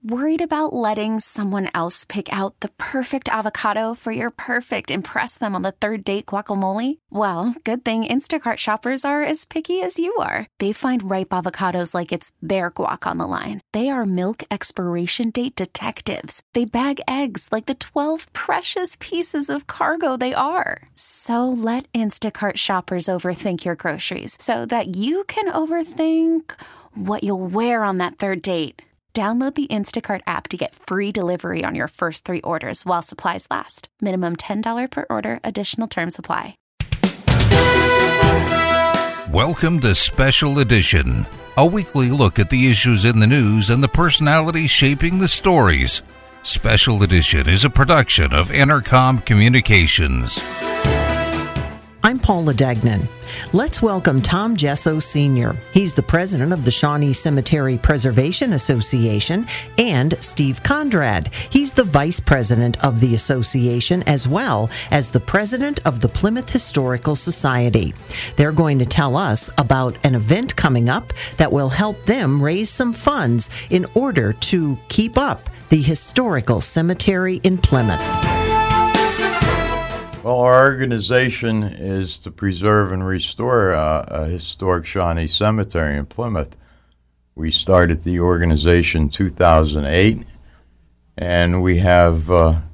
Worried about letting someone else pick out the perfect avocado for your perfect impress them on the third date guacamole? Well, good thing Instacart shoppers are as picky as you are. They find ripe avocados like it's their guac on the line. They are milk expiration date detectives. They bag eggs like the 12 precious pieces of cargo they are. So let Instacart shoppers overthink your groceries so that you can overthink what you'll wear on that third date. Download the Instacart app to get free delivery on your first 3 orders while supplies last. Minimum $10 per order. Additional terms apply. Welcome to Special Edition, a weekly look at the issues in the news and the personalities shaping the stories. Special Edition is a production of Entercom Communications. I'm Paula Dagnan. Let's welcome Tom Gesso Sr. He's the president of the Shawnee Cemetery Preservation Association, and Steve Conrad. He's the vice president of the association as well as the president of the Plymouth Historical Society. They're going to tell us about an event coming up that will help them raise some funds in order to keep up the historical cemetery in Plymouth. Well, our organization is to preserve and restore a historic Shawnee Cemetery in Plymouth. We started the organization in 2008, and we have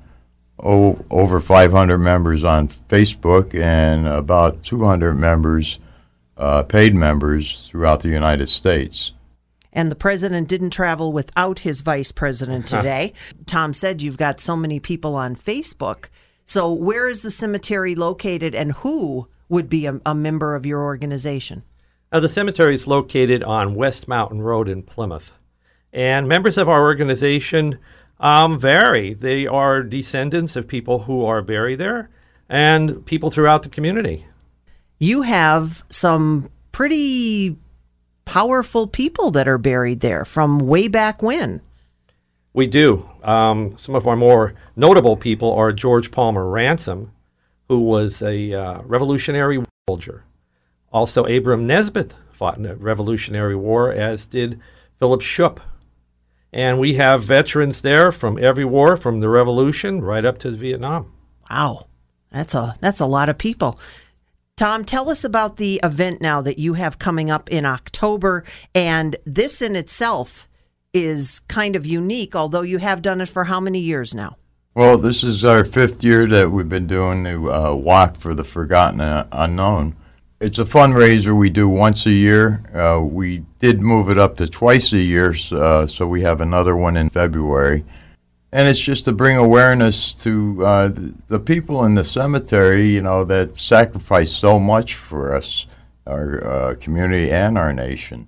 over 500 members on Facebook and about 200 members, paid members, throughout the United States. And the president didn't travel without his vice president today. Tom said you've got so many people on Facebook. So where is the cemetery located, and who would be a member of your organization? The cemetery is located on West Mountain Road in Plymouth. And members of our organization vary. They are descendants of people who are buried there and people throughout the community. You have some pretty powerful people that are buried there from way back when. We do. Some of our more notable people are George Palmer Ransom, who was a Revolutionary soldier. Also, Abram Nesbitt fought in the Revolutionary War, as did Philip Shoup. And we have veterans there from every war, from the Revolution right up to Vietnam. Wow, that's a lot of people. Tom, tell us about the event now that you have coming up in October, and this in itself is kind of unique, although you have done it for how many years now? Well, this is our 5th year that we've been doing the Walk for the Forgotten Unknown. It's a fundraiser we do once a year. We did move it up to twice a year, so we have another one in February. And it's just to bring awareness to the people in the cemetery, you know, that sacrifice so much for us, our community and our nation.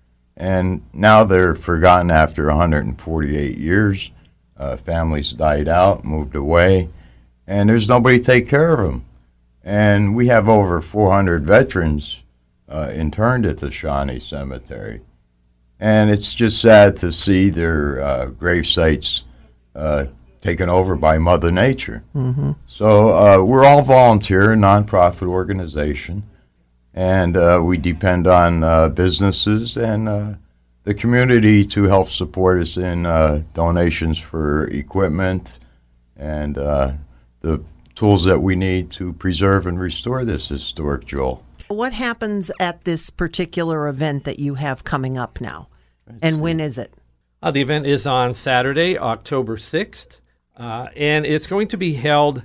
And now they're forgotten after 148 years. Families died out, moved away, and there's nobody to take care of them. And we have over 400 veterans interned at the Shawnee Cemetery. And it's just sad to see their grave sites taken over by Mother Nature. Mm-hmm. So we're all volunteer, nonprofit organization. And we depend on businesses and the community to help support us in donations for equipment and the tools that we need to preserve and restore this historic jewel. What happens at this particular event that you have coming up now? And when is it? The event is on Saturday, October 6th, and it's going to be held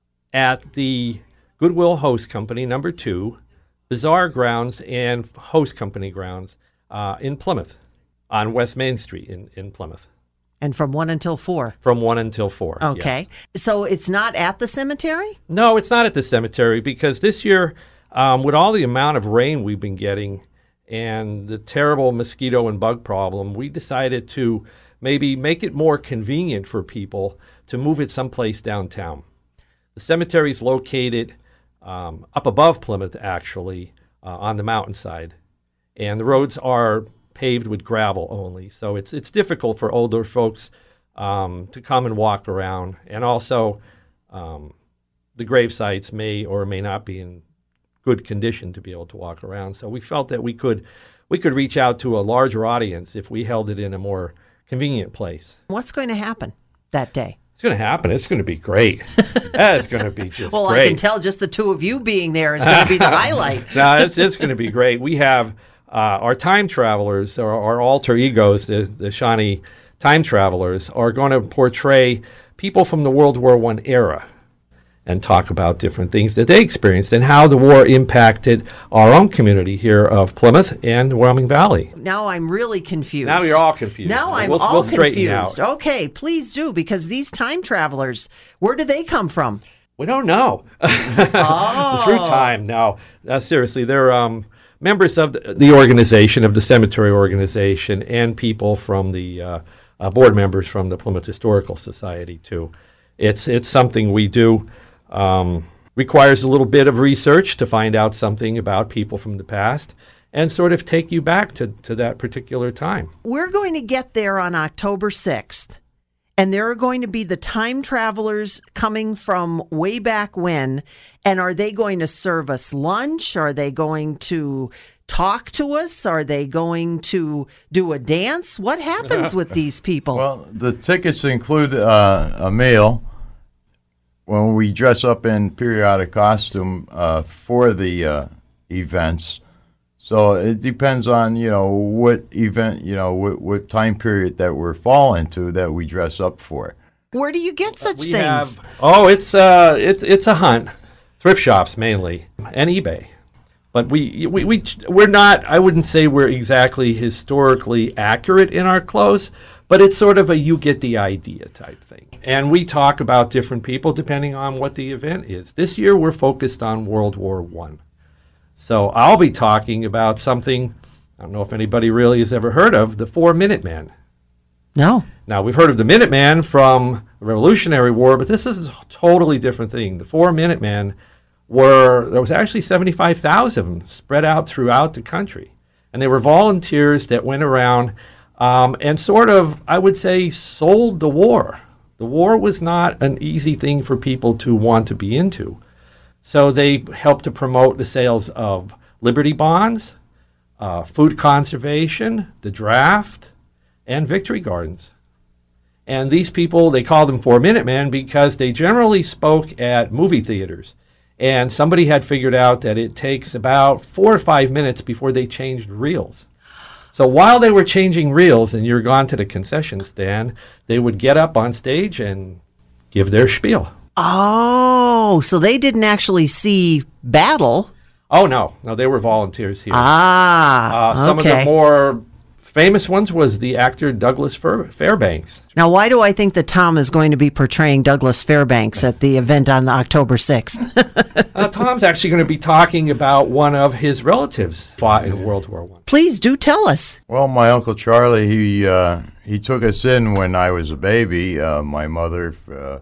at the Goodwill Host Company, number 2, Bazaar grounds and Host Company grounds in Plymouth, on West Main Street in Plymouth. And from 1 until 4? From 1 until 4, okay. Yes. So it's not at the cemetery? No, it's not at the cemetery, because this year, with all the amount of rain we've been getting and the terrible mosquito and bug problem, we decided to maybe make it more convenient for people to move it someplace downtown. The cemetery is located up above Plymouth, actually, on the mountainside. And the roads are paved with gravel only. So it's difficult for older folks to come and walk around. And also, the grave sites may or may not be in good condition to be able to walk around. So we felt that we could reach out to a larger audience if we held it in a more convenient place. What's going to happen that day? It's going to happen. It's going to be great. That's going to be just Well, great. I can tell just the two of you being there is going to be the highlight. No, it's going to be great. We have our time travelers, or our alter egos, the Shawnee time travelers, are going to portray people from the World War I era and talk about different things that they experienced and how the war impacted our own community here of Plymouth and Wyoming Valley. Now I'm really confused. Now you're all confused. Now I'm we'll all straighten you confused. out. Okay, please do, because these time travelers, where do they come from? We don't know. Oh. Through time. No, seriously, they're members of the organization, of the cemetery organization, and people from the board members from the Plymouth Historical Society, too. It's something we do. Requires a little bit of research to find out something about people from the past and sort of take you back to that particular time. We're going to get there on October 6th, and there are going to be the time travelers coming from way back when. And are they going to serve us lunch? Are they going to talk to us? Are they going to do a dance? What happens with these people? Well, the tickets include a meal. When we dress up in periodic costume for the events, so it depends on what event, what time period that we're fall into that we dress up for. Where do you get such things? It's a hunt, thrift shops mainly, and eBay. But we're not. I wouldn't say we're exactly historically accurate in our clothes, but it's sort of a you get the idea type thing. And we talk about different people depending on what the event is. This year we're focused on World War I. So I'll be talking about something, I don't know if anybody really has ever heard of, the 4 Minutemen. No. Now, we've heard of the Minutemen from the Revolutionary War, but this is a totally different thing. The 4 Minutemen there was actually 75,000 of them spread out throughout the country. And they were volunteers that went around and sort of, I would say, sold the war. The war was not an easy thing for people to want to be into. So they helped to promote the sales of Liberty bonds, food conservation, the draft, and victory gardens. And these people, they called them 4 Minutemen because they generally spoke at movie theaters. And somebody had figured out that it takes about 4 or 5 minutes before they changed reels. So while they were changing reels and you're gone to the concession stand, they would get up on stage and give their spiel. Oh, so they didn't actually see battle. Oh, no, they were volunteers here. Okay. Some of the more famous ones was the actor Douglas Fairbanks. Now, why do I think that Tom is going to be portraying Douglas Fairbanks at the event on October 6th? Tom's actually going to be talking about one of his relatives fought in World War I. Please do tell us. Well, my Uncle Charlie, he took us in when I was a baby. My mother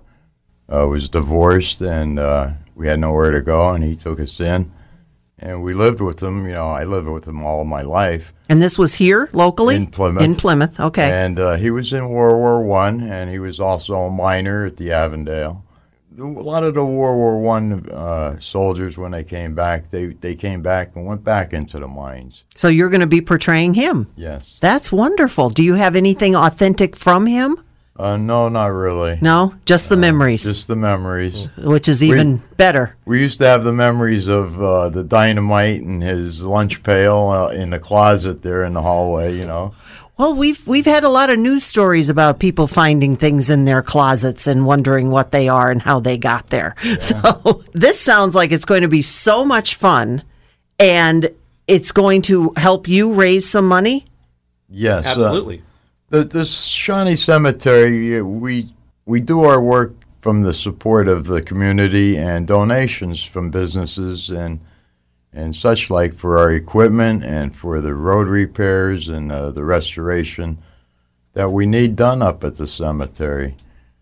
was divorced, and we had nowhere to go, and he took us in. And we lived with him. I lived with him all my life. And this was here, locally? In Plymouth. In Plymouth, okay. And he was in World War I, and he was also a miner at the Avondale. A lot of the World War I soldiers, when they came back, they came back and went back into the mines. So you're going to be portraying him? Yes. That's wonderful. Do you have anything authentic from him? No, not really. No? Just the memories? Just the memories. Which is even better. We used to have the memories of the dynamite and his lunch pail in the closet there in the hallway, Well, we've had a lot of news stories about people finding things in their closets and wondering what they are and how they got there. Yeah. So this sounds like it's going to be so much fun, and it's going to help you raise some money? Yes. Absolutely. The Shawnee Cemetery, we do our work from the support of the community and donations from businesses and such like for our equipment and for the road repairs and the restoration that we need done up at the cemetery.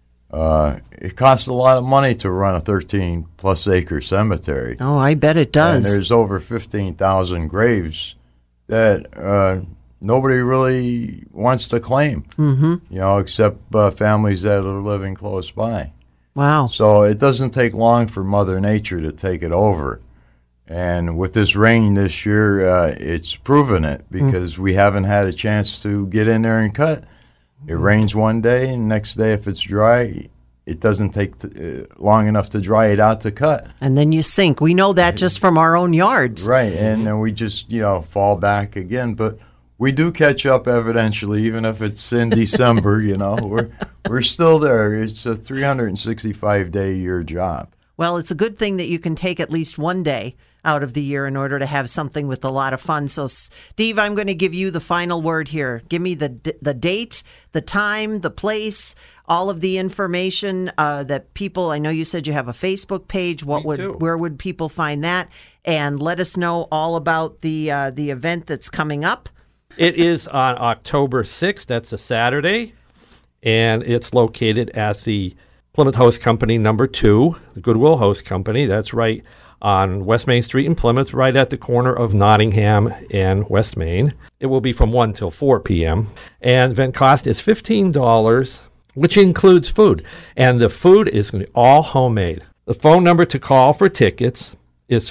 It costs a lot of money to run a 13-plus acre cemetery. Oh, I bet it does. And there's over 15,000 graves that nobody really wants to claim, except families that are living close by. Wow. So it doesn't take long for Mother Nature to take it over. And with this rain this year, it's proven it because we haven't had a chance to get in there and cut. It rains one day, and next day, if it's dry, it doesn't take long enough to dry it out to cut. And then you sink. We know that just from our own yards. Right, and then we just, fall back again. But we do catch up eventually, even if it's in December, We're still there. It's a 365-day-a-year job. Well, it's a good thing that you can take at least one day out of the year in order to have something with a lot of fun. So, Steve, I'm going to give you the final word here. Give me the date, the time, the place, all of the information that people. I know you said you have a Facebook page. Where would people find that? And let us know all about the event that's coming up. It is on October 6th. That's a Saturday, and it's located at the Plymouth Host Company number 2, the Goodwill Host Company. That's right on West Main Street in Plymouth, right at the corner of Nottingham and West Main. It will be from 1 till 4 p.m. And event cost is $15, which includes food. And the food is going to be all homemade. The phone number to call for tickets is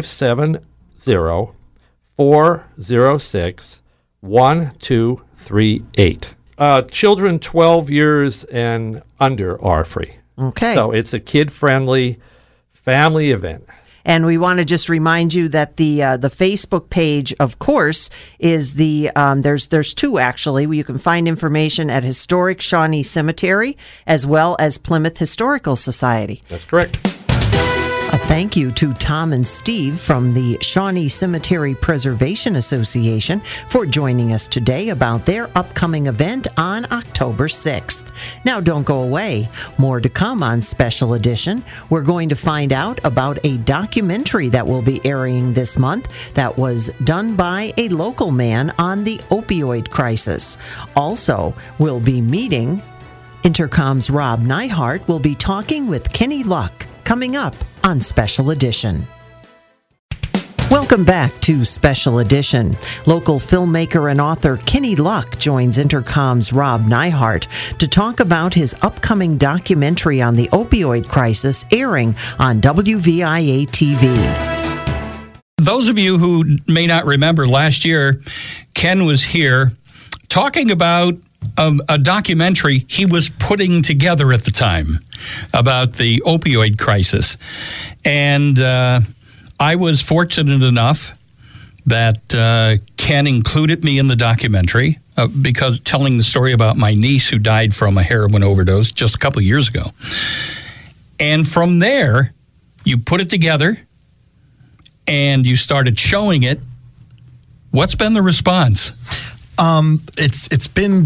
570-406-1238. Children 12 years and under are free. Okay. So it's a kid-friendly family event. And we want to just remind you that the Facebook page, of course, is there's two actually. You can find information at Historic Shawnee Cemetery as well as Plymouth Historical Society. That's correct. A thank you to Tom and Steve from the Shawnee Cemetery Preservation Association for joining us today about their upcoming event on October 6th. Now don't go away. More to come on Special Edition. We're going to find out about a documentary that will be airing this month that was done by a local man on the opioid crisis. Also, we'll be meeting Intercom's Rob Neihart will be talking with Kenny Luck coming up on Special Edition. Welcome back to Special Edition. Local filmmaker and author Kenny Luck joins Intercom's Rob Neihart to talk about his upcoming documentary on the opioid crisis airing on WVIA TV. Those of you who may not remember, last year, Ken was here talking about a documentary he was putting together at the time about the opioid crisis. And I was fortunate enough that Ken included me in the documentary because telling the story about my niece who died from a heroin overdose just a couple of years ago. And from there, you put it together and you started showing it. What's been the response? It's been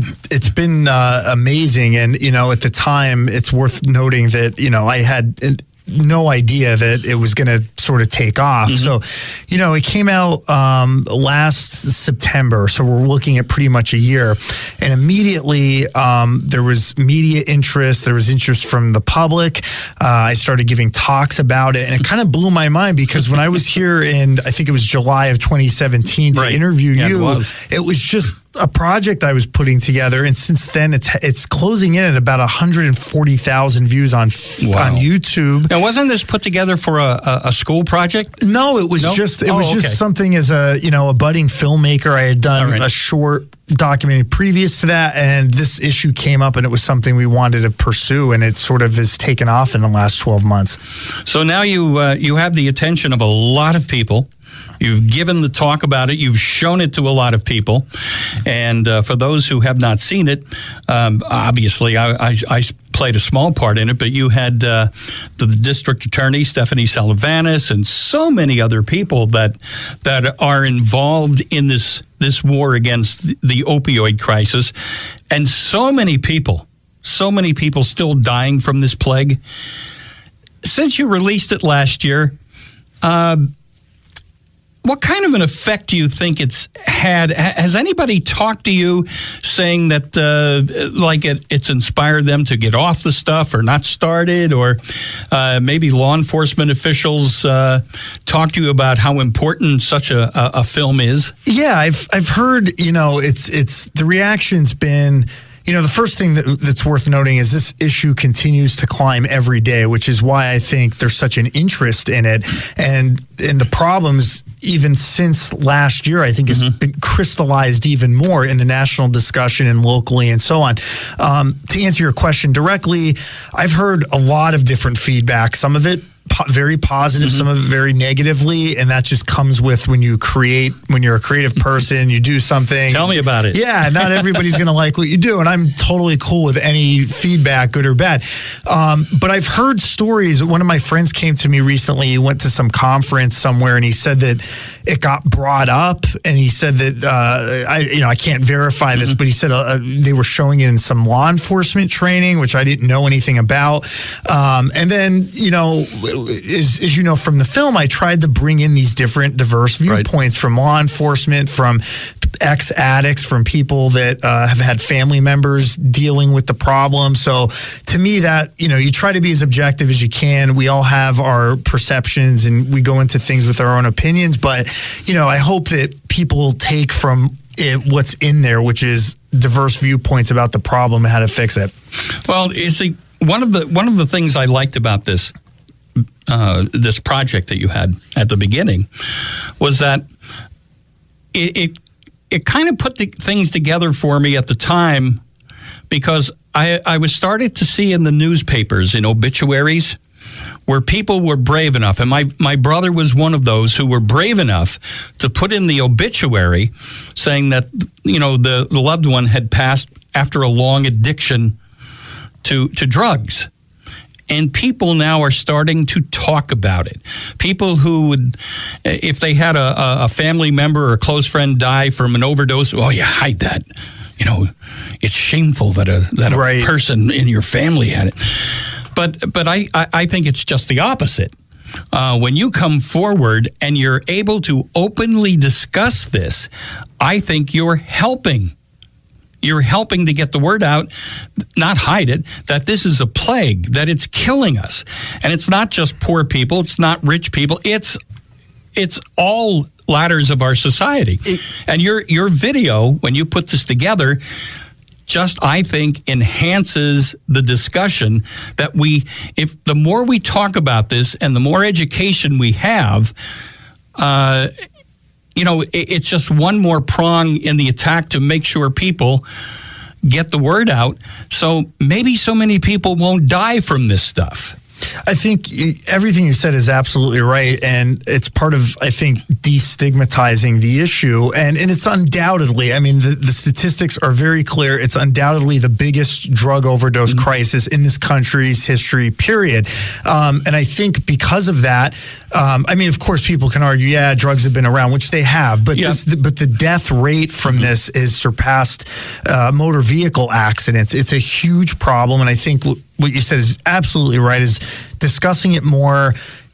amazing, and at the time, it's worth noting that I had no idea that it was going to sort of take off. Mm-hmm. So, it came out last September, so we're looking at pretty much a year, and immediately there was media interest, there was interest from the public. I started giving talks about it, and it kind of blew my mind because when I was here in, I think it was July of 2017 to interview you, it was just a project I was putting together, and since then it's closing in at about 140,000 views on YouTube. Now, wasn't this put together for a school project? No, it was just something as a budding filmmaker. I had done a short documentary previous to that, and this issue came up, and it was something we wanted to pursue, and it sort of has taken off in the last 12 months. So now you have the attention of a lot of people. You've given the talk about it. You've shown it to a lot of people. And for those who have not seen it, obviously I played a small part in it, but you had the district attorney, Stephanie Salavanis, and so many other people that are involved in this war against the opioid crisis. And so many people still dying from this plague. Since you released it last year, what kind of an effect do you think it's had? Has anybody talked to you saying that it's inspired them to get off the stuff or not started, or maybe law enforcement officials talk to you about how important such a film is? Yeah, I've heard, it's the reaction's been, the first thing that's worth noting is this issue continues to climb every day, which is why I think there's such an interest in it. And the problems, even since last year, I think has been crystallized even more in the national discussion and locally and so on. To answer your question directly, I've heard a lot of different feedback, some of it very positive, some of it very negatively, and that just comes with when you're a creative person, you do something. Tell me about it. Yeah, not everybody's going to like what you do, and I'm totally cool with any feedback, good or bad. But I've heard stories. One of my friends came to me recently. He went to some conference somewhere, and he said that it got brought up, and he said that I can't verify this, but he said they were showing it in some law enforcement training, which I didn't know anything about. And then as you know from the film, I tried to bring in these different diverse viewpoints from law enforcement, from ex-addicts, from people that have had family members dealing with the problem. So to me, that, you try to be as objective as you can. We all have our perceptions and we go into things with our own opinions, but I hope that people take from it what's in there, which is diverse viewpoints about the problem and how to fix it. Well, you see, one of the things I liked about this project that you had at the beginning was that it kind of put the things together for me at the time, because I was starting to see in the newspapers, in obituaries, where people were brave enough, and my brother was one of those who were brave enough to put in the obituary saying that the loved one had passed after a long addiction to drugs. And people now are starting to talk about it. People who would, if they had a family member or a close friend die from an overdose, hide that. It's shameful that a person in your family had it. But I think it's just the opposite. When you come forward and you're able to openly discuss this, I think you're helping. You're helping to get the word out, not hide it, that this is a plague, that it's killing us. And it's not just poor people, it's not rich people, it's all ladders of our society. And your video, when you put this together, just, I think, enhances the discussion that if the more we talk about this and the more education we have, it's just one more prong in the attack to make sure people get the word out. So maybe so many people won't die from this stuff. I think everything you said is absolutely right, and it's part of, I think, destigmatizing the issue, and it's undoubtedly, the statistics are very clear, it's undoubtedly the biggest drug overdose crisis in this country's history, period. And I think because of that, of course, people can argue, drugs have been around, which they have, but the death rate from this is surpassed motor vehicle accidents. It's a huge problem, and I think what you said is absolutely right, is discussing it more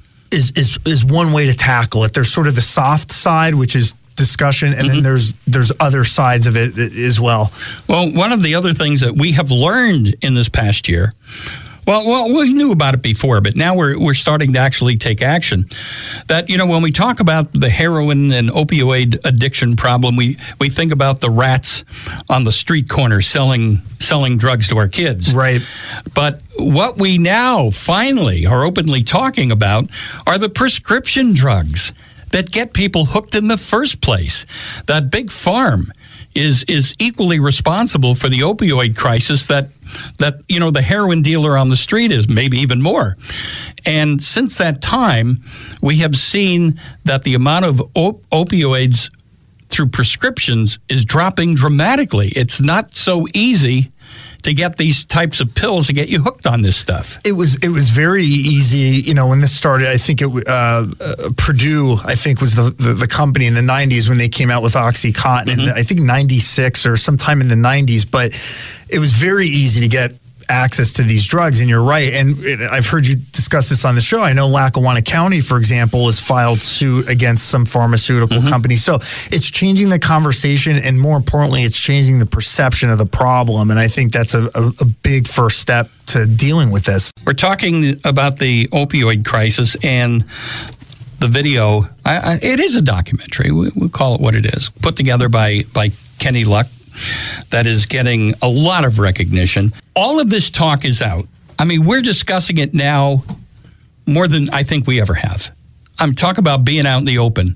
is one way to tackle it. There's sort of the soft side, which is discussion, and then there's other sides of it as well. Well, one of the other things that we have learned in this past year, well, we knew about it before, but now we're starting to actually take action. That, when we talk about the heroin and opioid addiction problem, we think about the rats on the street corner selling drugs to our kids. Right. But what we now finally are openly talking about are the prescription drugs that get people hooked in the first place. That Big Pharma is equally responsible for the opioid crisis that the heroin dealer on the street is, maybe even more. And since that time, we have seen that the amount of opioids through prescriptions is dropping dramatically. It's not so easy to get these types of pills to get you hooked on this stuff. It was very easy, when this started. I think Purdue, I think, was the company in the 90s when they came out with OxyContin, and I think 96 or sometime in the 90s, but it was very easy to get access to these drugs, and you're right. And I've heard you discuss this on the show. I know Lackawanna County, for example, has filed suit against some pharmaceutical companies. So it's changing the conversation, and more importantly, it's changing the perception of the problem. And I think that's a big first step to dealing with this. We're talking about the opioid crisis, and the video, it is a documentary. We'll call it what it is, put together by Kenny Luck, that is getting a lot of recognition. All of this talk is out. I mean, we're discussing it now more than I think we ever have. I'm talking about being out in the open.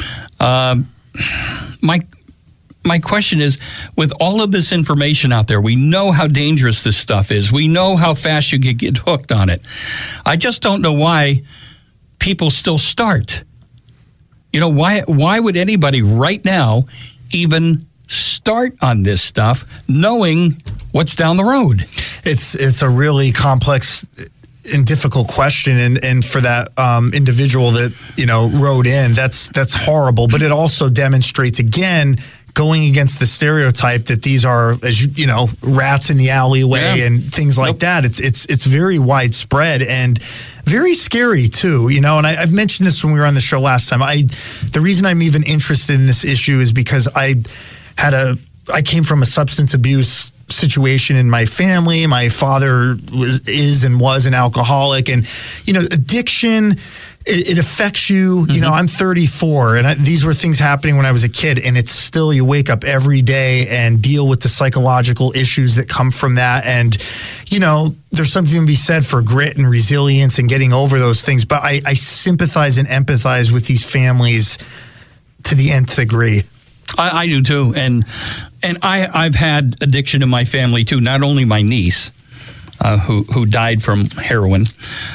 My question is, with all of this information out there, we know how dangerous this stuff is. We know how fast you could get hooked on it. I just don't know why people still start. You know, why would anybody right now even start on this stuff, knowing what's down the road? It's a really complex and difficult question, and for that individual that wrote in, that's horrible. But it also demonstrates again, going against the stereotype that these are, as you know, rats in the alleyway and things like that. It's very widespread and very scary too, and I've mentioned this when we were on the show last time. The reason I'm even interested in this issue is because I came from a substance abuse situation in my family. My father was an alcoholic, and addiction, it affects you. Mm-hmm. I'm 34, and these were things happening when I was a kid, and it's still, you wake up every day and deal with the psychological issues that come from that. And there's something to be said for grit and resilience and getting over those things. But I sympathize and empathize with these families to the nth degree. I do too, and I've had addiction in my family too. Not only my niece, who died from heroin.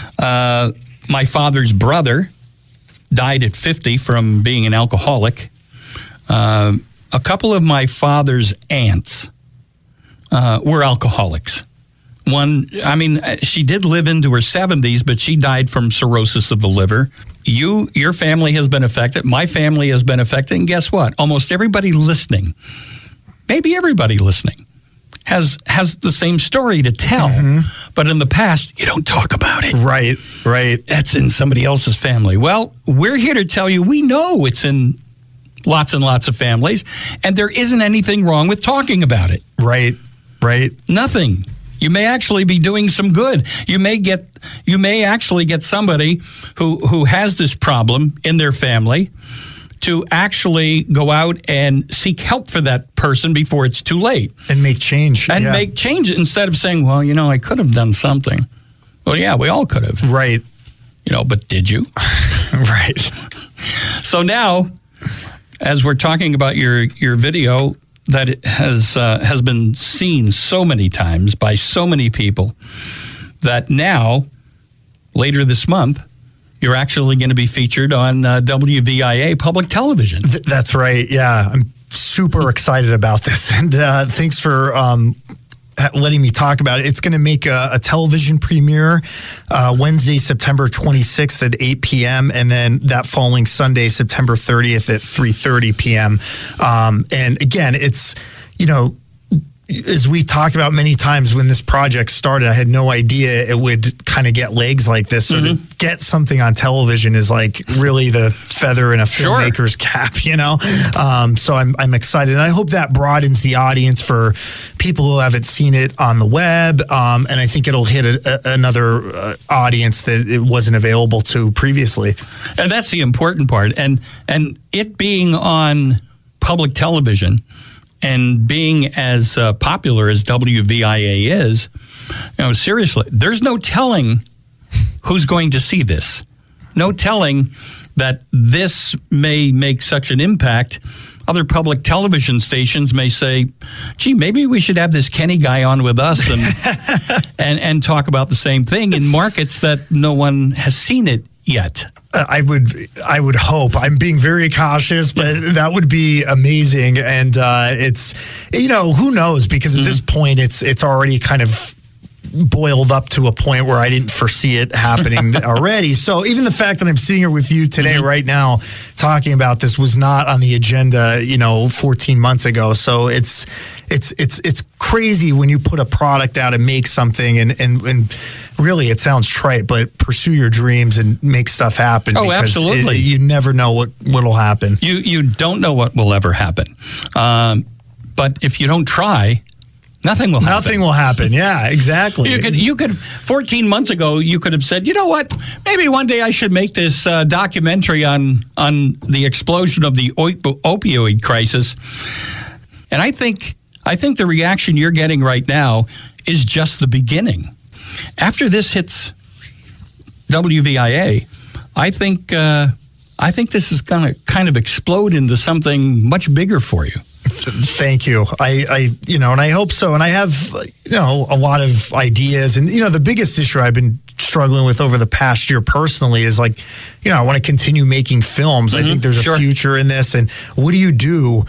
My father's brother died at 50 from being an alcoholic. A couple of my father's aunts were alcoholics. One, she did live into her 70s, but she died from cirrhosis of the liver. Your family has been affected. My family has been affected. And guess what? Almost everybody listening, maybe everybody listening, has the same story to tell. Mm-hmm. But in the past, you don't talk about it. Right. That's in somebody else's family. Well, we're here to tell you we know it's in lots and lots of families, and there isn't anything wrong with talking about it. Right. Nothing. You may actually be doing some good. You may actually get somebody who has this problem in their family to actually go out and seek help for that person before it's too late. And make change. Make change instead of saying, well, I could have done something. Well, yeah, we all could have. Right. But did you? Right. So now, as we're talking about your video, that it has been seen so many times by so many people, that now, later this month, you're actually going to be featured on WVIA public television. That's right. Yeah, I'm super excited about this, and thanks for letting me talk about it. It's going to make a television premiere Wednesday, September 26th at 8 p.m. and then that following Sunday, September 30th at 3:30 p.m. And again, it's, as we talked about many times when this project started, I had no idea it would kind of get legs like this. So to get something on television is like really the feather in a filmmaker's cap, So I'm excited. And I hope that broadens the audience for people who haven't seen it on the web. And I think it'll hit another audience that it wasn't available to previously. And that's the important part. And it being on public television and being as popular as WVIA is, seriously, there's no telling who's going to see this. No telling that this may make such an impact. Other public television stations may say, gee, maybe we should have this Kenny guy on with us and talk about the same thing in markets that no one has seen it yet. I would hope. I'm being very cautious, but that would be amazing. And it's, who knows? Because at this point, it's already kind of boiled up to a point where I didn't foresee it happening already. So even the fact that I'm sitting here with you today, right now, talking about this was not on the agenda, 14 months ago. So it's crazy when you put a product out and make something and really, it sounds trite, but pursue your dreams and make stuff happen. Oh, absolutely. You never know what'll happen. You don't know what will ever happen. But if you don't try, nothing will happen. Nothing will happen. Yeah, exactly. You could 14 months ago, you could have said, you know what? Maybe one day I should make this documentary on the explosion of the opioid crisis. And I think I think the reaction you're getting right now is just the beginning. After this hits WVIA, I think this is going to kind of explode into something much bigger for you. Thank you. I and I hope so. And I have, a lot of ideas. And, the biggest issue I've been struggling with over the past year personally is like, I want to continue making films. I think there's a future in this. And what do you do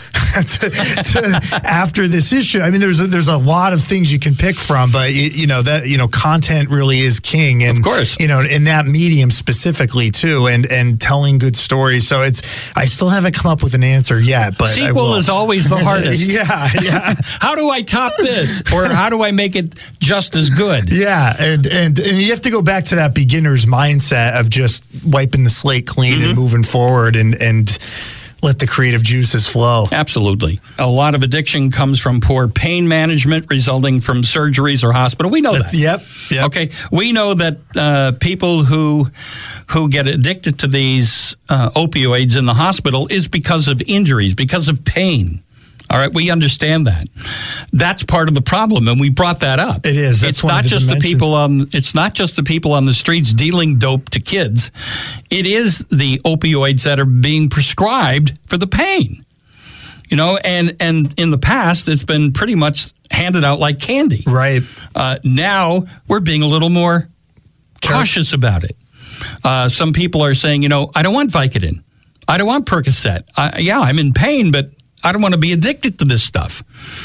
after this issue? I mean, there's a lot of things you can pick from, but content really is king. And, of course, in that medium specifically too, and telling good stories. So I still haven't come up with an answer yet, but sequel is always the hardest. Yeah. How do I top this? Or how do I make it just as good? Yeah. And you have to go back to that beginner's mindset of just wiping the slate clean and moving forward and let the creative juices flow. Absolutely. A lot of addiction comes from poor pain management resulting from surgeries or hospital. We know that. Yep. Okay. We know that people who get addicted to these opioids in the hospital is because of injuries, because of pain. All right, we understand that. That's part of the problem, and we brought that up. It is. It's not just the people on. It's not just the people on the streets dealing dope to kids. It is the opioids that are being prescribed for the pain. And in the past, it's been pretty much handed out like candy. Right. Now we're being a little more cautious about it. Some people are saying, I don't want Vicodin. I don't want Percocet. I'm in pain, but I don't want to be addicted to this stuff.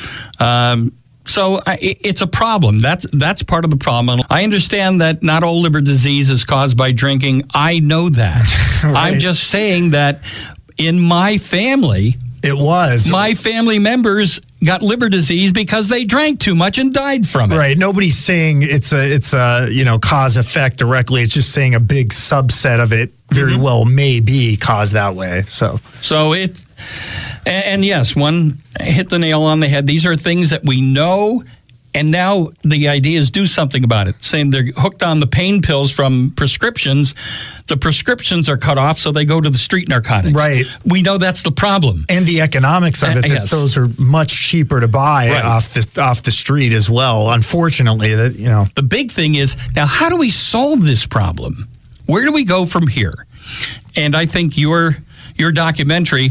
So it's a problem. That's part of the problem. I understand that not all liver disease is caused by drinking. I know that. Right. I'm just saying that in my family, it was. My family members got liver disease because they drank too much and died from it. Right. Nobody's saying it's a cause effect directly. It's just saying a big subset of it very well may be caused that way. So it, and yes, one hit the nail on the head. These are things that we know, and now the idea is do something about it. Saying they're hooked on the pain pills from prescriptions. The prescriptions are cut off, so they go to the street narcotics. Right. We know that's the problem. And the economics of it, yes. Those are much cheaper to buy off the street as well. Unfortunately, The big thing is, now how do we solve this problem? Where do we go from here? And I think your documentary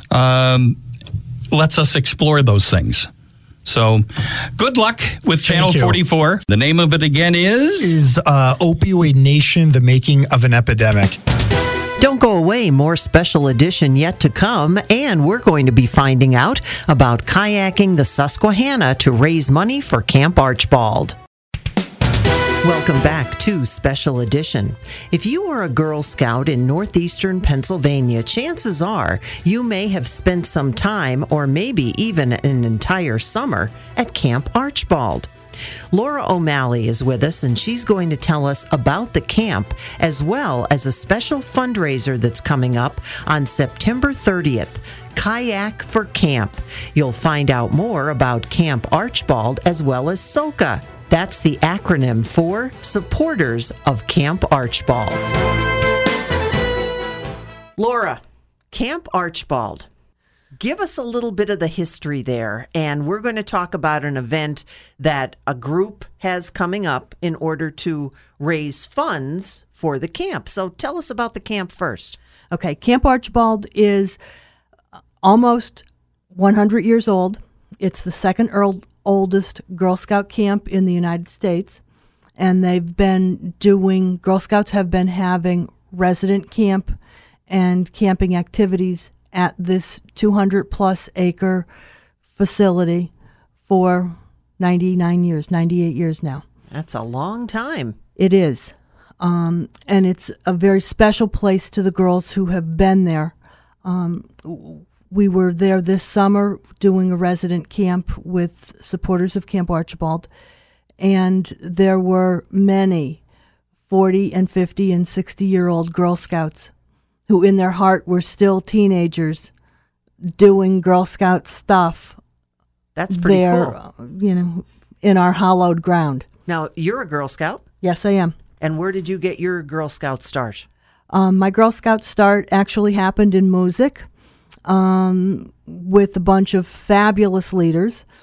lets us explore those things. So good luck with Channel 44. The name of it again is Opioid Nation, The Making of an Epidemic. Don't go away, more special edition yet to come, and we're going to be finding out about kayaking the Susquehanna to raise money for Camp Archbald. Welcome back to Special Edition. If you are a Girl Scout in northeastern Pennsylvania, chances are you may have spent some time, or maybe even an entire summer, at Camp Archbald. Laura O'Malley is with us, and she's going to tell us about the camp, as well as a special fundraiser that's coming up on September 30th. Kayak for Camp. You'll find out more about Camp Archbald as well as SOCA. That's the acronym for Supporters of Camp Archbald. Laura, Camp Archbald. Give us a little bit of the history there, and we're going to talk about an event that a group has coming up in order to raise funds for the camp. So tell us about the camp first. Okay, Camp Archbald is almost 100 years old. It's the second oldest Girl Scout camp in the United States, and Girl Scouts have been having resident camp and camping activities at this 200-plus acre facility for 98 years now. That's a long time. It is. And it's a very special place to the girls who have been there. We were there this summer doing a resident camp with supporters of Camp Archbald, and there were many 40 and 50 and 60-year-old Girl Scouts who in their heart were still teenagers doing Girl Scout stuff. That's pretty cool. In our hallowed ground. Now, you're a Girl Scout? Yes, I am. And where did you get your Girl Scout start? My Girl Scout start actually happened in Moosic with a bunch of fabulous leaders.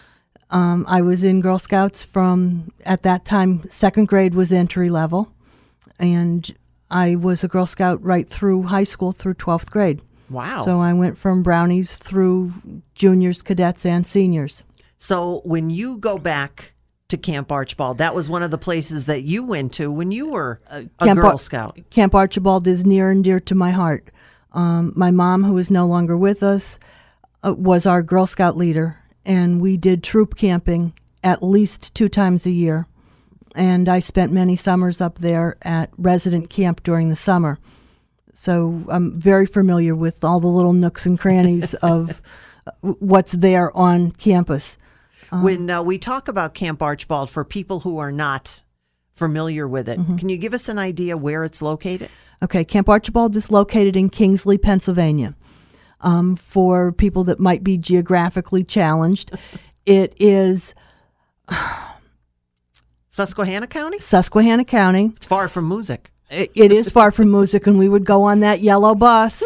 I was in Girl Scouts from, at that time, 2nd grade was entry level, and I was a Girl Scout right through high school through 12th grade. Wow. So I went from brownies through juniors, cadets, and seniors. So when you go back to Camp Archibald, that was one of the places that you went to when you were a Girl Scout. Camp Archibald is near and dear to my heart. My mom, who is no longer with us, was our Girl Scout leader, and we did troop camping at least 2 times a year. And I spent many summers up there at resident camp during the summer. So I'm very familiar with all the little nooks and crannies of what's there on campus. When we talk about Camp Archibald, for people who are not familiar with it, can you give us an idea where it's located? Okay, Camp Archibald is located in Kingsley, Pennsylvania. For people that might be geographically challenged, it is Susquehanna County? Susquehanna County. It's far from Moosic. It is far from Moosic, and we would go on that yellow bus.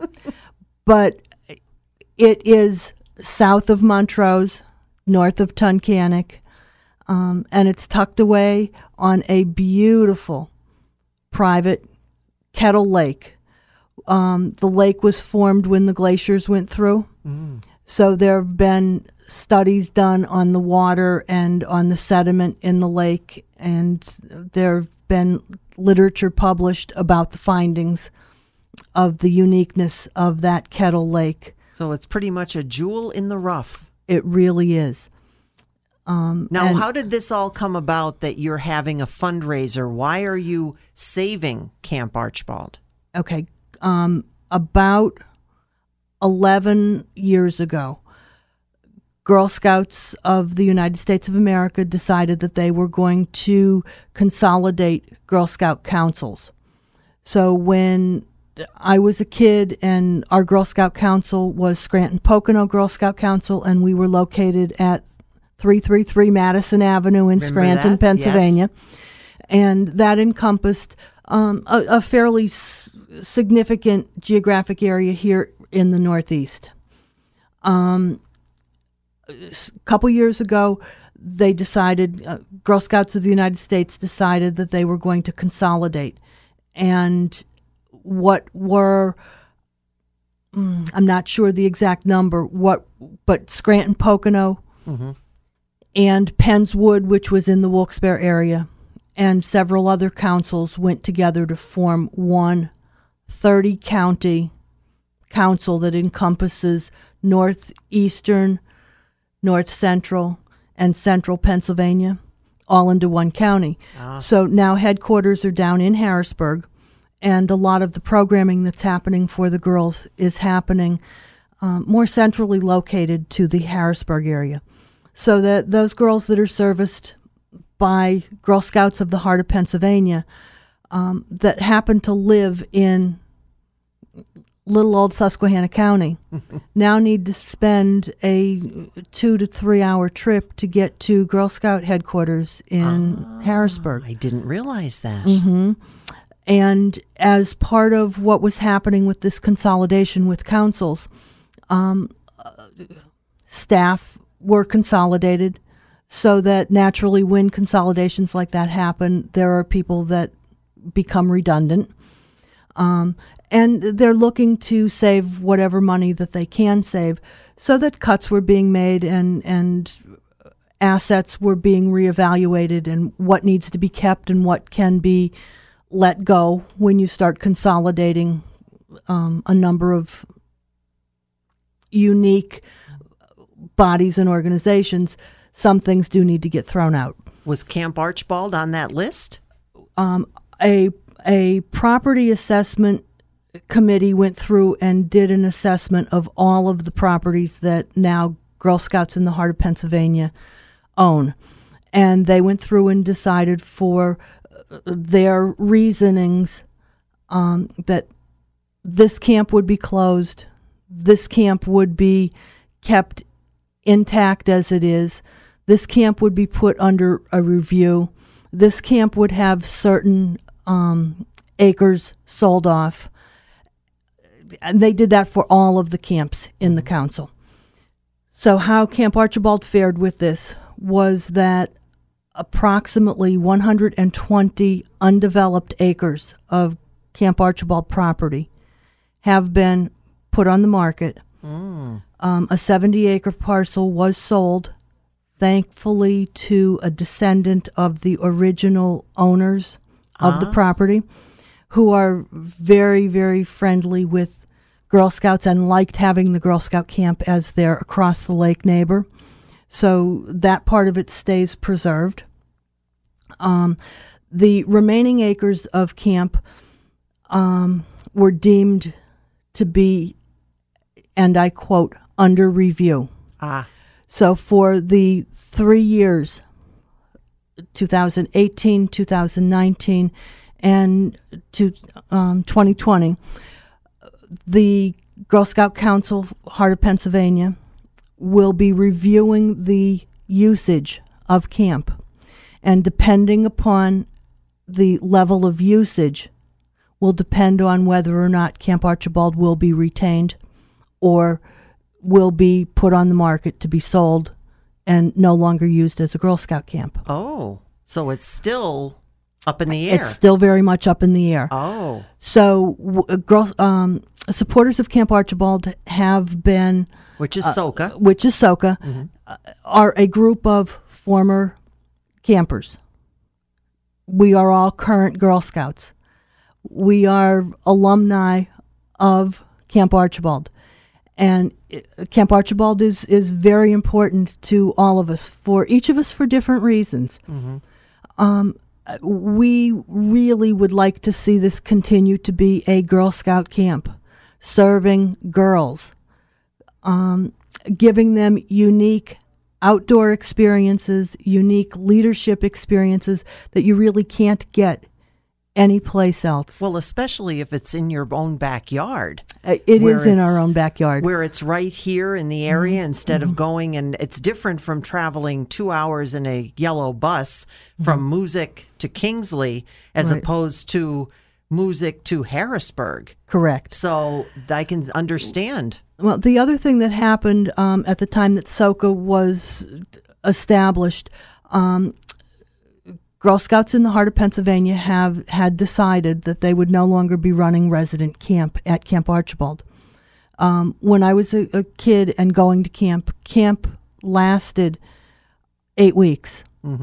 But it is south of Montrose, north of Tunkhannock, and it's tucked away on a beautiful private Kettle Lake. The lake was formed when the glaciers went through. So there have been studies done on the water and on the sediment in the lake, and there have been literature published about the findings of the uniqueness of that Kettle Lake. So it's pretty much a jewel in the rough. It really is. Now, how did this all come about that you're having a fundraiser? Why are you saving Camp Archibald? Okay. About 11 years ago, Girl Scouts of the United States of America decided that they were going to consolidate Girl Scout councils. So when I was a kid and our Girl Scout council was Scranton-Pocono Girl Scout Council, and we were located at 333 Madison Avenue in Scranton, Pennsylvania. Yes. And that encompassed a fairly significant geographic area here in the Northeast. A couple years ago, they decided, Girl Scouts of the United States decided that they were going to consolidate. And what were, I'm not sure the exact number, but Scranton-Pocono and Pennswood, which was in the Wilkes-Barre area, and several other councils went together to form one 30-county council that encompasses northeastern, north central, and central Pennsylvania, all into one county. So now headquarters are down in Harrisburg, and a lot of the programming that's happening for the girls is happening more centrally located to the Harrisburg area. So that those girls that are serviced by Girl Scouts of the Heart of Pennsylvania that happen to live in little old Susquehanna County now need to spend a 2 to 3 hour trip to get to Girl Scout headquarters in Harrisburg. I didn't realize that. And as part of what was happening with this consolidation with councils, staff were consolidated so that naturally when consolidations like that happen, there are people that become redundant. And they're looking to save whatever money that they can save, so that cuts were being made and assets were being reevaluated, and what needs to be kept and what can be let go when you start consolidating a number of unique bodies and organizations. Some things do need to get thrown out. Was Camp Archibald on that list? A property assessment committee went through and did an assessment of all of the properties that now Girl Scouts in the Heart of Pennsylvania own. And they went through and decided for their reasonings that this camp would be closed, this camp would be kept intact as it is, this camp would be put under a review, this camp would have certain acres sold off. And they did that for all of the camps in the council. So how Camp Archibald fared with this was that approximately 120 undeveloped acres of Camp Archibald property have been put on the market. A 70-acre parcel was sold, thankfully, to a descendant of the original owners of the property, who are very, very friendly with Girl Scouts and liked having the Girl Scout camp as their across-the-lake neighbor. So that part of it stays preserved. The remaining acres of camp were deemed to be, and I quote, under review. So for the 3 years, 2018, 2019, and 2020, the Girl Scout Council, Heart of Pennsylvania, will be reviewing the usage of camp. And depending upon the level of usage will depend on whether or not Camp Archibald will be retained or will be put on the market to be sold and no longer used as a Girl Scout camp. Oh, so it's still up in the air. It's still very much up in the air. Oh. So supporters of Camp Archibald have been... Which is SOCA. Are a group of former campers. We are all current Girl Scouts. We are alumni of Camp Archibald. And Camp Archibald is very important to all of us, for each of us for different reasons. We really would like to see this continue to be a Girl Scout camp, serving girls, giving them unique outdoor experiences, unique leadership experiences that you really can't get anyplace else. Well, especially if it's in your own backyard. It is in our own backyard. Where it's right here in the area instead of going, and it's different from traveling 2 hours in a yellow bus from Moosic to Kingsley as opposed to Moosic to Harrisburg. Correct. So I can understand. Well, the other thing that happened at the time that SOCA was established, Girl Scouts in the Heart of Pennsylvania had decided that they would no longer be running resident camp at Camp Archibald. When I was a kid and going to camp lasted 8 weeks.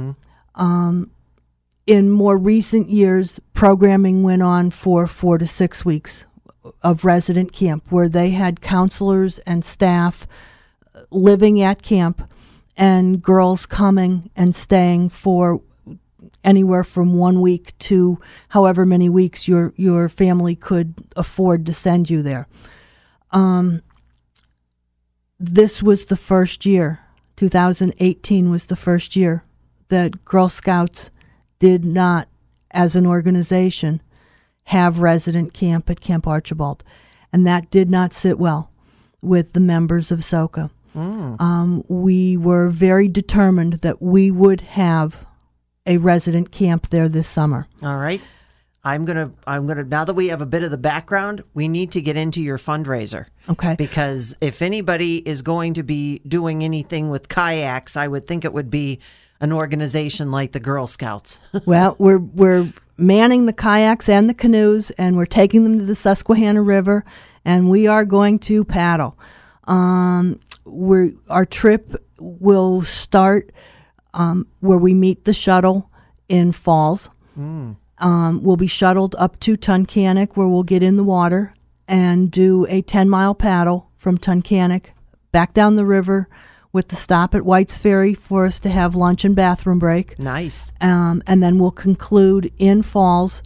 In more recent years, programming went on for 4 to 6 weeks of resident camp, where they had counselors and staff living at camp and girls coming and staying for anywhere from 1 week to however many weeks your family could afford to send you there. This was the first year, 2018 was the first year that Girl Scouts did not, as an organization, have resident camp at Camp Archibald. And that did not sit well with the members of SOCA. We were very determined that we would have a resident camp there this summer. All right. I'm gonna now that we have a bit of the background, we need to get into your fundraiser. Okay. Because if anybody is going to be doing anything with kayaks, I would think it would be an organization like the Girl Scouts. Well, we're manning the kayaks and the canoes, and we're taking them to the Susquehanna River, and we are going to paddle. Our trip will start where we meet the shuttle in Falls. We'll be shuttled up to Tunkhannock, where we'll get in the water and do a 10-mile paddle from Tunkhannock back down the river, with the stop at White's Ferry for us to have lunch and bathroom break. Nice. And then we'll conclude in Falls.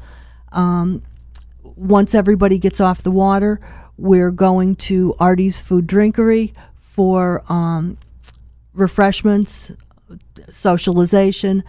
Once everybody gets off the water, we're going to Artie's Food Drinkery for refreshments, socialization,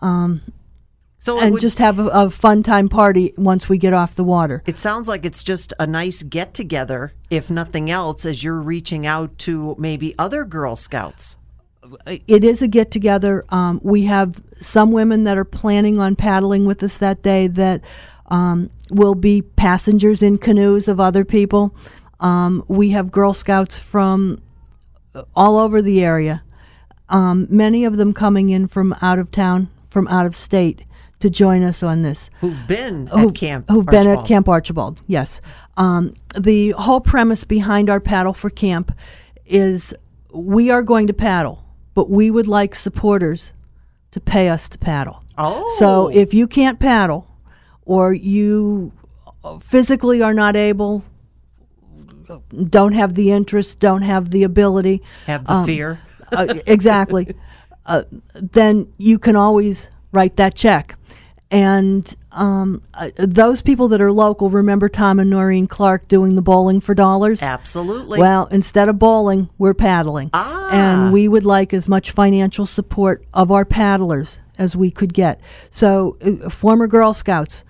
just have a fun time party once we get off the water. It sounds like it's just a nice get-together, if nothing else, as you're reaching out to maybe other Girl Scouts. It is a get-together. We have some women that are planning on paddling with us that day that will be passengers in canoes of other people. We have Girl Scouts from all over the area, many of them coming in from out of town, from out of state, to join us on this. Who've been at Camp Who've Archibald. been at Camp Archibald, yes. The whole premise behind our Paddle for Camp is we are going to paddle, but we would like supporters to pay us to paddle. Oh. So if you can't paddle, or you physically are not able, don't have the interest, don't have the ability. Have the fear. Exactly. Then you can always write that check. And those people that are local remember Tom and Noreen Clark doing the bowling for dollars? Absolutely. Well, instead of bowling, we're paddling. And we would like as much financial support of our paddlers as we could get. So, former Girl Scouts,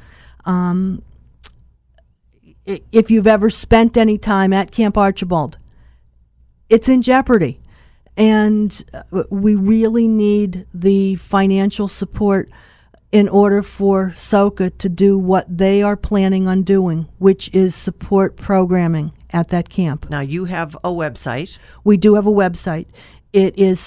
if you've ever spent any time at Camp Archibald, it's in jeopardy. And we really need the financial support in order for SOCA to do what they are planning on doing, which is support programming at that camp. Now, you have a website. We do have a website. It is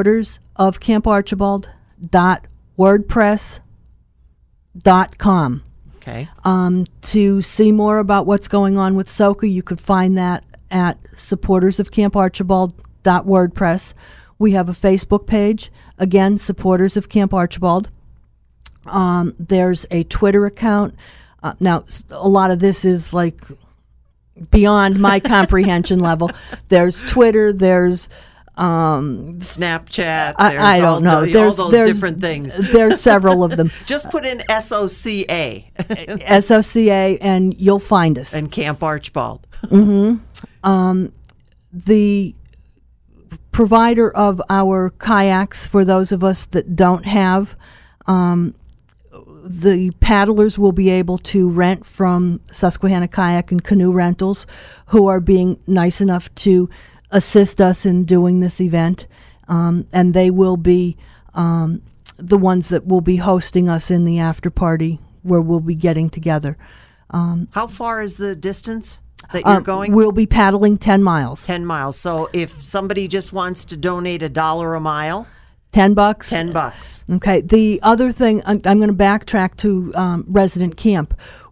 supportersofcamparchibald.wordpress.com. Okay. To see more about what's going on with SOCA, you could find that at supportersofcamparchibald.wordpress. We have a Facebook page, again, Supporters of Camp Archibald. There's a Twitter account. Now, a lot of this is like beyond my comprehension level. There's Twitter, there's Snapchat. I don't know. There's all those different things. There's several of them. Just put in SOCA. SOCA, and you'll find us. And Camp Archibald. The provider of our kayaks, for those of us that don't have, the paddlers will be able to rent from Susquehanna Kayak and Canoe Rentals, who are being nice enough to assist us in doing this event. And they will be the ones that will be hosting us in the after party where we'll be getting together. How far is the distance that you're going? We'll be paddling 10 miles. 10 miles. So if somebody just wants to donate $1 a mile, $10. $10. Okay. The other thing, I'm going to backtrack to resident camp.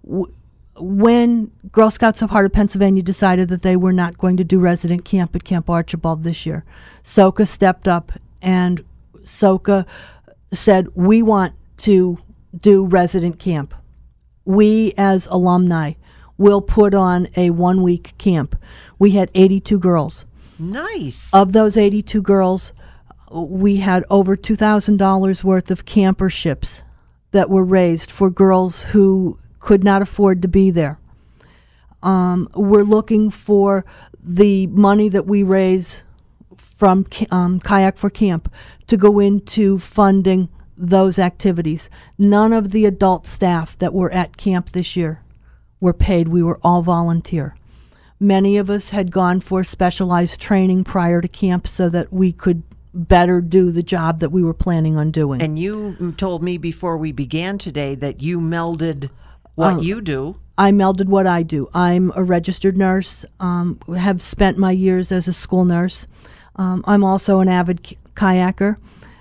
When Girl Scouts of Heart of Pennsylvania decided that they were not going to do resident camp at Camp Archibald this year, SOCA stepped up and SOCA said, we want to do resident camp. We, as alumni, will put on a 1-week camp. We had 82 girls. Nice. Of those 82 girls, we had over $2,000 worth of camperships that were raised for girls who could not afford to be there. We're looking for the money that we raise from Kayak for Camp to go into funding those activities. None of the adult staff that were at camp this year were paid. We were all volunteer. Many of us had gone for specialized training prior to camp so that we could better do the job that we were planning on doing. And you told me before we began today that you melded what you do. I melded what I do. I'm a registered nurse, have spent my years as a school nurse. I'm also an avid kayaker.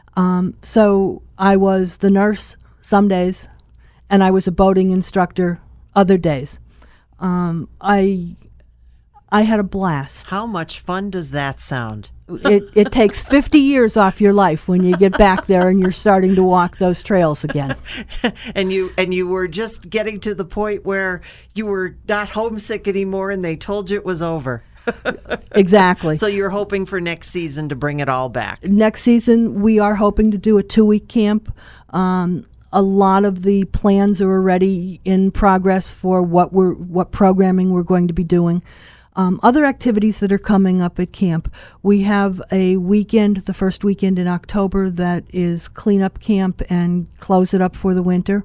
So I was the nurse some days, and I was a boating instructor other days. I had a blast. How much fun does that sound? It takes 50 years off your life when you get back there and you're starting to walk those trails again. And you were just getting to the point where you were not homesick anymore and they told you it was over. Exactly. So you're hoping for next season to bring it all back. Next season, we are hoping to do a 2-week camp. A lot of the plans are already in progress for what programming we're going to be doing. Other activities that are coming up at camp. We have a weekend, the first weekend in October, that is cleanup camp and close it up for the winter.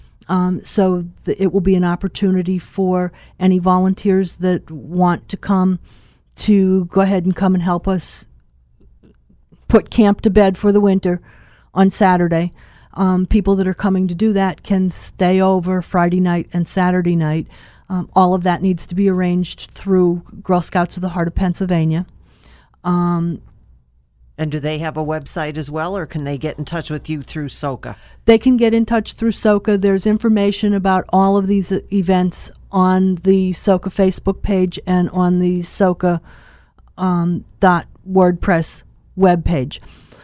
So it will be an opportunity for any volunteers that want to come to go ahead and come and help us put camp to bed for the winter on Saturday. People that are coming to do that can stay over Friday night and Saturday night. All of that needs to be arranged through Girl Scouts of the Heart of Pennsylvania. And do they have a website as well, or can they get in touch with you through SOCA? They can get in touch through SOCA. There's information about all of these events on the SOCA Facebook page and on the SOCA .wordpress webpage.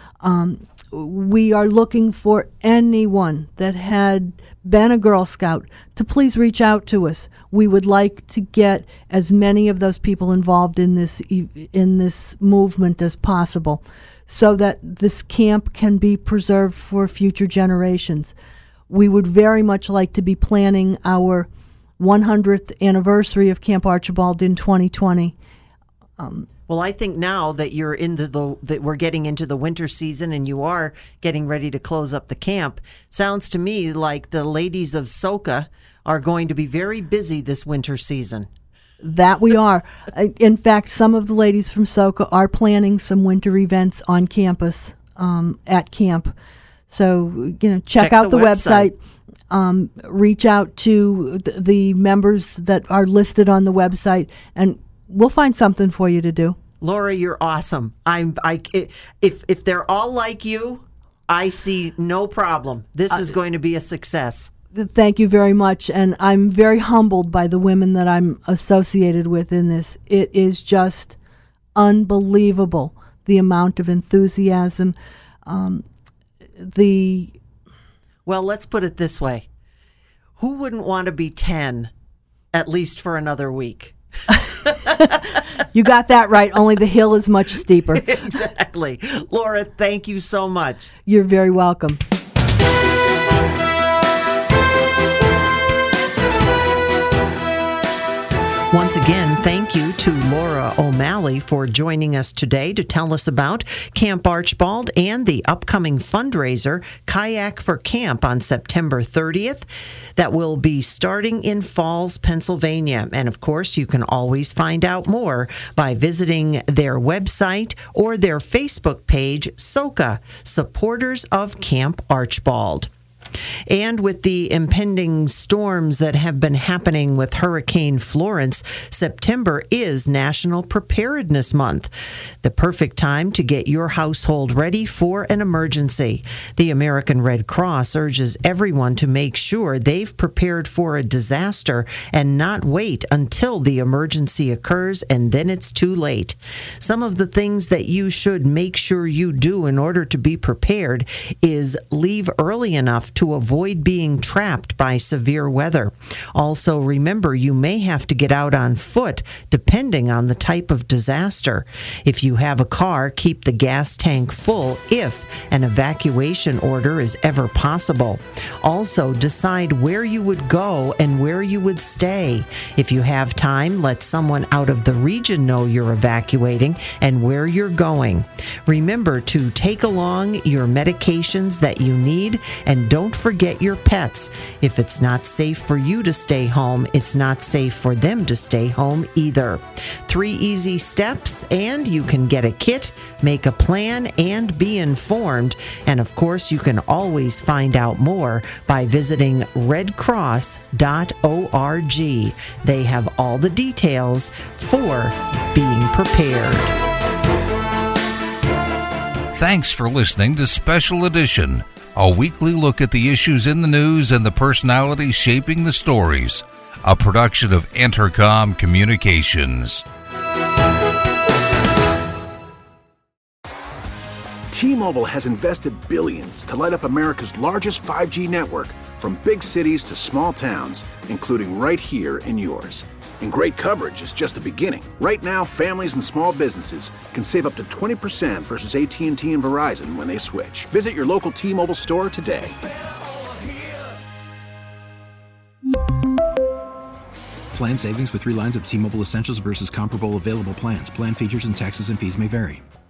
We are looking for anyone that had been a Girl Scout to please reach out to us. We would like to get as many of those people involved in this movement as possible, so that this camp can be preserved for future generations. We would very much like to be planning our 100th anniversary of Camp Archibald in 2020. Well, I think now that you're that we're getting into the winter season and you are getting ready to close up the camp, sounds to me like the ladies of SOCA are going to be very busy this winter season. That we are. In fact, some of the ladies from SOCA are planning some winter events on campus at camp. So, check out the website. Reach out to the members that are listed on the website, and we'll find something for you to do. Laura, you're awesome. If they're all like you, I see no problem. This is going to be a success. Thank you very much, and I'm very humbled by the women that I'm associated with in this. It is just unbelievable, the amount of enthusiasm. Well, let's put it this way. Who wouldn't want to be 10, at least for another week? You got that right, only the hill is much steeper. Exactly. Laura, thank you so much. You're very welcome. Once again, thank you to Laura O'Malley for joining us today to tell us about Camp Archibald and the upcoming fundraiser, Kayak for Camp, on September 30th. That will be starting in Falls, Pennsylvania. And of course, you can always find out more by visiting their website or their Facebook page, SOCA, Supporters of Camp Archibald. And with the impending storms that have been happening with Hurricane Florence, September is National Preparedness Month, the perfect time to get your household ready for an emergency. The American Red Cross urges everyone to make sure they've prepared for a disaster and not wait until the emergency occurs and then it's too late. Some of the things that you should make sure you do in order to be prepared is leave early enough to avoid being trapped by severe weather. Also, remember, you may have to get out on foot depending on the type of disaster. If you have a car, keep the gas tank full if an evacuation order is ever possible. Also, decide where you would go and where you would stay. If you have time, let someone out of the region know you're evacuating and where you're going. Remember to take along your medications that you need, and don't forget your pets. If it's not safe for you to stay home, it's not safe for them to stay home either. 3 easy steps, and you can get a kit, make a plan, and be informed. And of course, you can always find out more by visiting redcross.org. They have all the details for being prepared. Thanks for listening to Special Edition, a weekly look at the issues in the news and the personalities shaping the stories, a production of Entercom Communications. T-Mobile has invested billions to light up America's largest 5G network, from big cities to small towns, including right here in yours. And great coverage is just the beginning. Right now, families and small businesses can save up to 20% versus AT&T and Verizon when they switch. Visit your local T-Mobile store today. Plan savings with 3 lines of T-Mobile Essentials versus comparable available plans. Plan features and taxes and fees may vary.